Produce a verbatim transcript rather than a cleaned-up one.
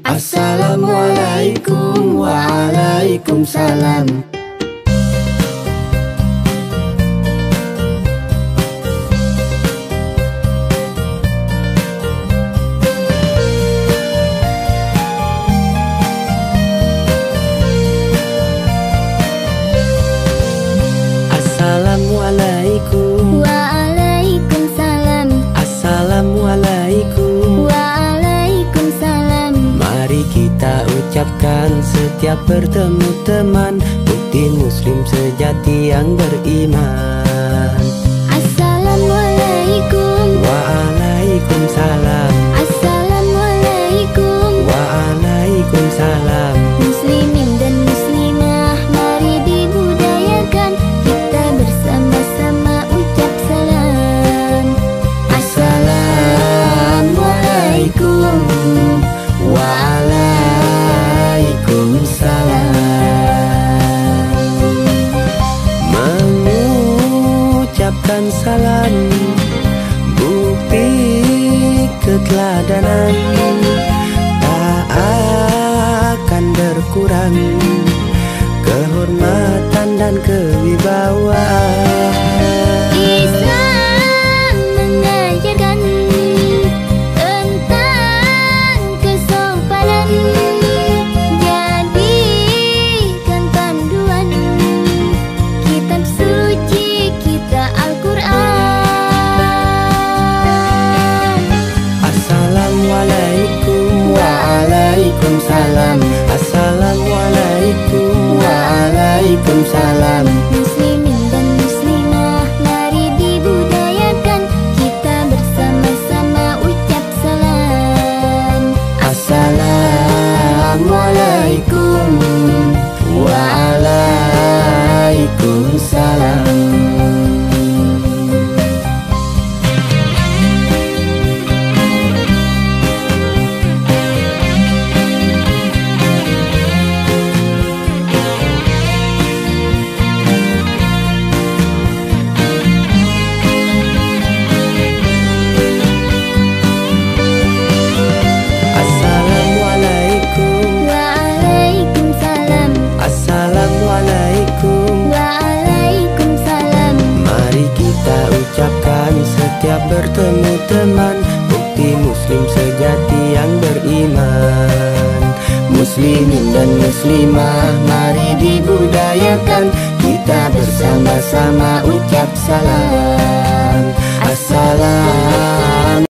Assalamualaikum waalaikumsalam. Assalamualaikum Waalaikumsalam. Assalamualaikum Waalaikumsalam. Mari kita ucapkan setiap bertemu teman, bukti muslim sejati yang beriman. Assalamualaikum. Waalaikumsalam. Assalamualaikum. Waalaikumsalam. Muslimin dan muslimah, mari dibudayakan kita bersama-sama ucap salam. Assalamualaikum waalaikumsalam. Mengucapkan salam bukti keteladanan, tak akan berkurang kehormatan dan kewibawaan. Islam mengajarkan tentang kesopanan, jadikan panduan kitab suci kita Al-Quran. Assalamualaikum waalaikumsalam. Assalamualaikum waalaikumsalam. Muslimin dan muslimah, mari dibudayakan kita bersama-sama ucap salam. Assalamualaikum waalaikumsalam. Waalaikumsalam. Assalamualaikum Waalaikumsalam. Mari kita ucapkan setiap bertemu teman, bukti muslim sejati yang beriman. Muslimin dan muslimah, mari dibudayakan kita bersama-sama ucap salam. Assalam